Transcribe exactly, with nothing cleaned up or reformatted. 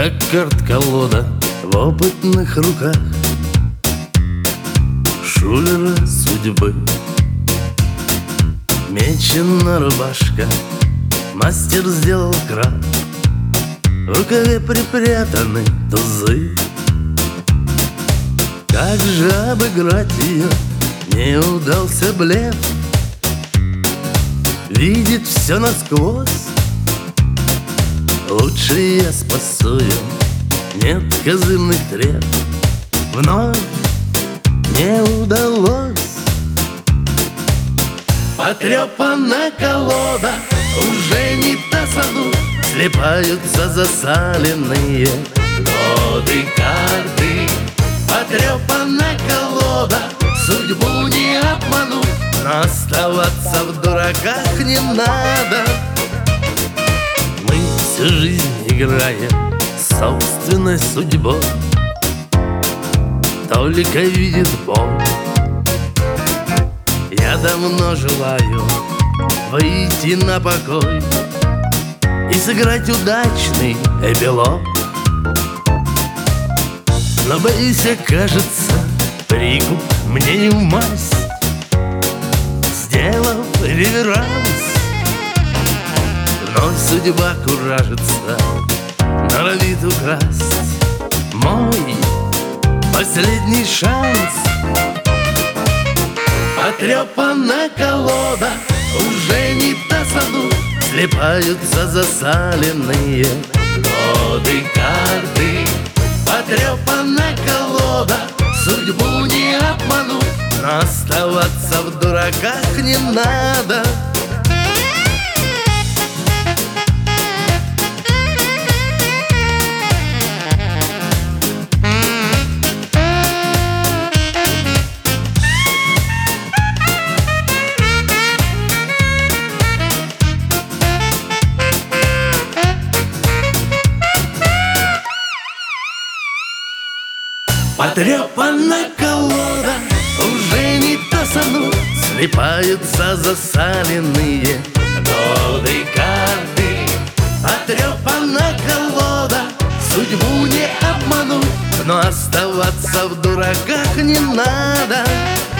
как карт-колода в опытных руках шулера судьбы. Мечена рубашка, мастер сделал крат, в рукаве припрятаны тузы. Как же обыграть ее, не удался блеф. Видит все насквозь, лучше я спасу ее, нет козырных треп. Вновь не удалось. Потрепана колода, уже не та саду, слипаются засаленные годы карты. Потрепана колода, судьбу не обмануть, но оставаться в дураках не надо. Мы всю жизнь играем собственной судьбой, только видит Бог. Я давно желаю выйти на покой и сыграть удачный эпилог. Но боюсь, кажется, прикуп мне не в масть. Сделав реверанс, вновь судьба куражится, норовит украсть мой последний шанс. Потрепана колода, уже не та саду, слипаются засаленные годы карты. Потрепана колода, судьбу не обмануть, но оставаться в дураках не надо. Потрепана колода, уже не та саду, слипаются засаленные годы карты. Потрепана колода, судьбу не обмануть, но оставаться в дураках не надо.